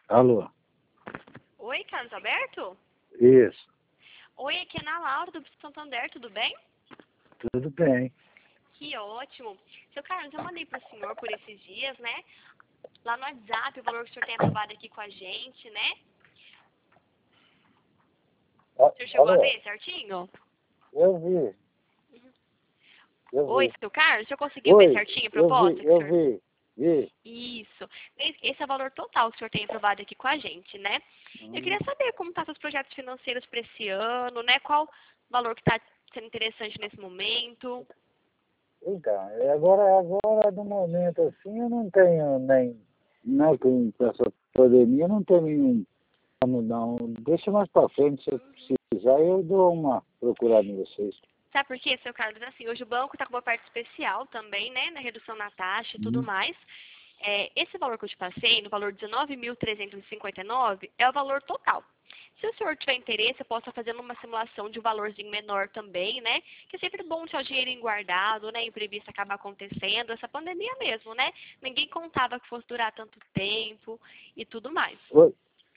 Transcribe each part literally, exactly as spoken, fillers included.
Alô? Oi, Carlos Alberto? Isso. Oi, aqui é a Ana Laura do Santander, tudo bem? Tudo bem. Que ótimo. Seu Carlos, eu mandei para o senhor por esses dias, né? Lá no WhatsApp, o valor que o senhor tem aprovado aqui com a gente, né? O senhor chegou a Alô? ver certinho? Eu vi. Eu Oi, vi. seu Carlos, o senhor conseguiu ver Oi, certinho a eu proposta vi, que o eu senhor... vi. Vi. Isso. Esse é o valor total que o senhor tem aprovado aqui com a gente, né? Eu queria Hum, saber como estão seus projetos financeiros para esse ano, né? Qual valor que está sendo interessante nesse momento? Então, e agora, agora, no momento assim, eu não tenho nem, não com com essa pandemia, eu não tenho nenhum plano, não. Deixa mais pra frente, se eu precisar, eu dou uma procurada em vocês. Sabe por quê, seu Carlos? Assim, hoje o banco está com uma parte especial também, né? Na redução na taxa e tudo Hum. mais. É, esse valor que eu te passei, no valor dezenove mil trezentos e cinquenta e nove, é o valor total. Se o senhor tiver interesse, eu posso estar fazendo uma simulação de um valorzinho menor também, né? Que é sempre bom deixar o dinheirinho guardado, né? Imprevisto acaba acontecendo, essa pandemia mesmo, né? Ninguém contava que fosse durar tanto tempo e tudo mais. Oi?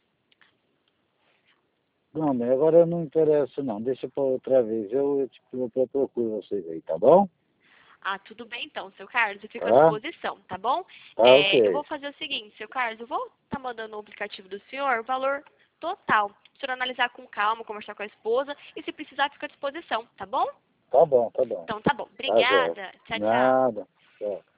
Não, mas agora eu não interesso, não. Deixa pra outra vez. Eu, eu, tipo, eu procuro vocês aí, tá bom? Ah, tudo bem então, seu Carlos, eu fico à Tá? disposição, tá bom? Tá, É, eu ok. vou fazer o seguinte, seu Carlos, eu vou estar mandando no aplicativo do senhor o valor total. O senhor analisar com calma, conversar com a esposa e se precisar, fica à disposição, tá bom? Tá bom, tá bom. Então tá bom. Tá, Zé. Obrigada. Tchau, tchau. Nada. Tchau.